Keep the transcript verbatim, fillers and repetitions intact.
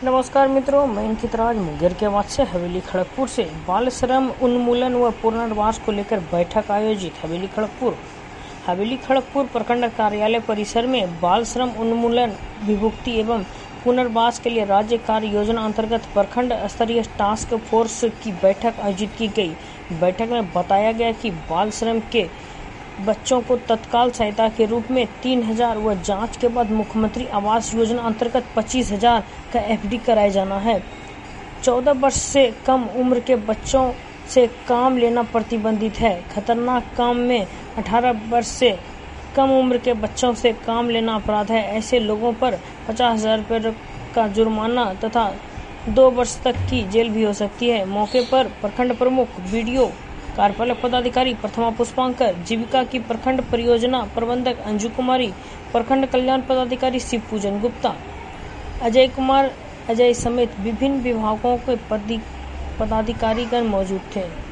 नमस्कार मित्रों, मैं अंकित राज मुंगेर के बाद से हवेली खड़गपुर से बाल श्रम उन्मूलन व पुनर्वास को लेकर बैठक आयोजित। हवेली खड़गपुर हवेली खड़गपुर प्रखंड कार्यालय परिसर में बाल श्रम उन्मूलन, विमुक्ति एवं पुनर्वास के लिए राज्य कार्य योजना अंतर्गत प्रखंड स्तरीय टास्क फोर्स की बैठक आयोजित की गई। बैठक में बताया गया कि बाल श्रम के बच्चों को तत्काल सहायता के रूप में तीन हजार व जांच के बाद मुख्यमंत्री आवास योजना अंतर्गत पच्चीस हजार का एफडी कराया जाना है। चौदह वर्ष से कम उम्र के बच्चों से काम लेना प्रतिबंधित है। खतरनाक काम में अठारह वर्ष से कम उम्र के बच्चों से काम लेना अपराध है। ऐसे लोगों पर पचास हजार रुपये का जुर्माना तथा दो वर्ष तक की जेल भी हो सकती है। मौके पर प्रखंड प्रमुख, बीडीओ, कार्यपालक पदाधिकारी प्रथमा पुष्पांकर, जीविका की प्रखंड परियोजना प्रबंधक अंजू कुमारी, प्रखंड कल्याण पदाधिकारी शिव पूजन गुप्ता, अजय कुमार अजय समेत विभिन्न विभागों के पदाधिकारीगण मौजूद थे।